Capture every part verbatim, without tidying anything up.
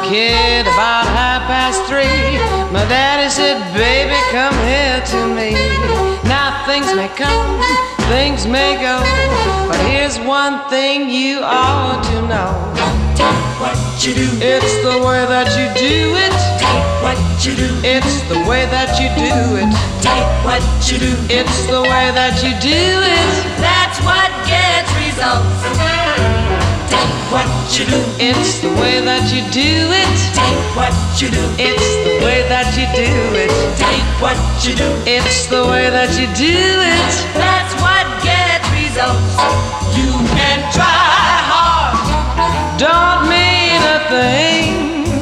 kid about half past three. My daddy said, baby, come here to me. Now things may come, things may go, but here's one thing you ought to know. Take what you do. It's the way that you do it. Take what you do. It's the way that you do it. Take what you do. It's the way that you do it. That's what gets results. Take what you do. It's the way that you do it. Take what you do. It's the way that you do it. Take what you do. It's the way that you do it. That's what gets results. You can try hard. Don't mean a thing.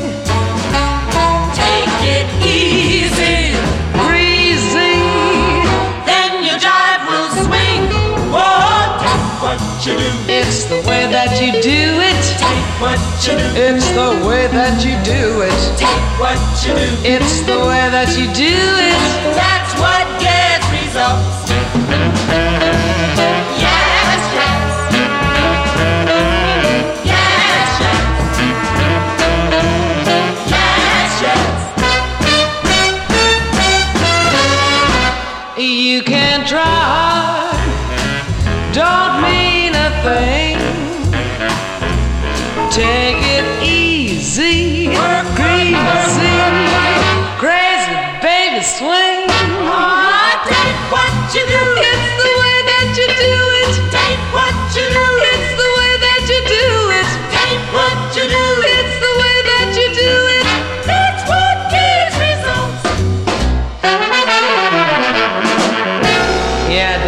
Take it easy. Breezy. Then your jive will swing. Whoa, take what you do. It's the way that you do it. Take what you do. It's the way that you do it. Take what you do. It's the way that you do it. That's what gets results. Yes, yes. Yes, yes. Yes, yes. You can try hard. Don't mean a thing. Take it easy. Work, work, Greasy. work, Crazy baby swing. Ah, take what you do. It's the way that you do it. Take what you do. It's the way that you do it. Take what you do. It's the way that you do it. That's what gives results. Yeah,